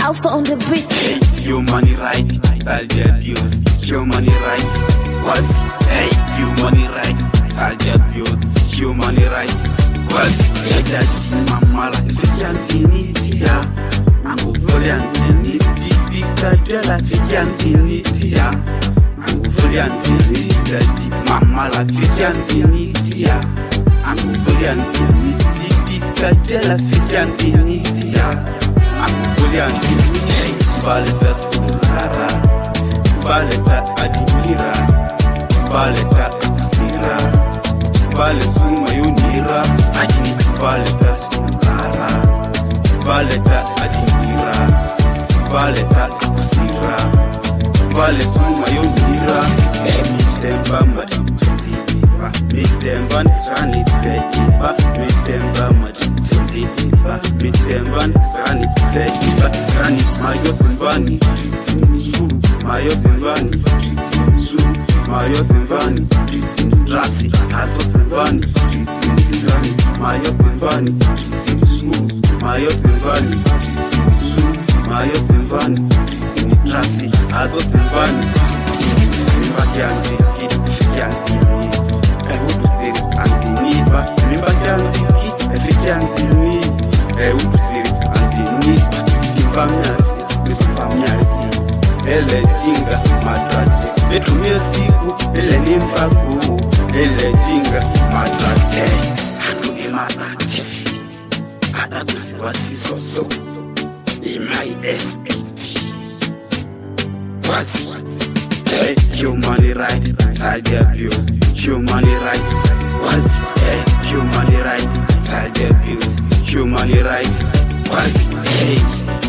Alpha on the beat. Hey, human right, child abuse. Human right, was. Hey, human right, child abuse. Human right, was. Hey, daddy, mama, fikianzinitia. Angu folianziniti, bikadela fikianzinitia. Angu folianziniti, daddy, mama, fikianzinitia. Angu folianziniti, bikadela fikianzinitia. Angu folianziniti. Valeta skunzara, valeta adimira, valeta kusira, vale suma yunira, ajini valeta skunzara, valeta adimira, valeta kusira, vale suma yunira. Mitemva maditsonziba, mitemva nisani fekiba, mitemva maditsonziba, mitemva nisani fekiba, nisani mayo semvani, ritini zulu, mayo semvani, ritini zulu, mayo semvani, ritini rasi, haso semvani, ritini zani, mayo semvani, ritini zulu, mayo semvani, ritini zulu, mayo semvani, ritini rasi, haso semvani, ritini Mimbakianziki, fikianzini, ubusiri anziniba. Mimbakianziki, fikianzini, ubusiri anziniba. Tivamyasi, usivamyasi, ele dinga matrate. Betumie siku, ele nimfaku, ele dinga matrate. Hatu imanate, hata kusiwasi soso, imai SPT. Wazi. Hey, human right, child abuse. Human right, was. Hey, human right, child abuse. Human right, was. Hey,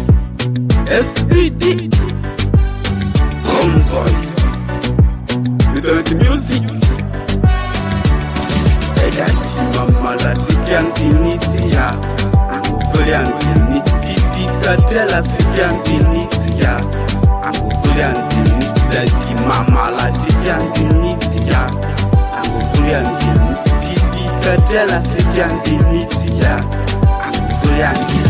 SPD, homeboys. You don't the music. Hey, daddy, mama, la fikianzinitia. Angu folianziniti, bikadela fikianzinitia. Angu folianziniti. Daddy, mama, la fikianzinitia. Angu folianziniti, bikadela fikianzinitia. Angu folianziniti.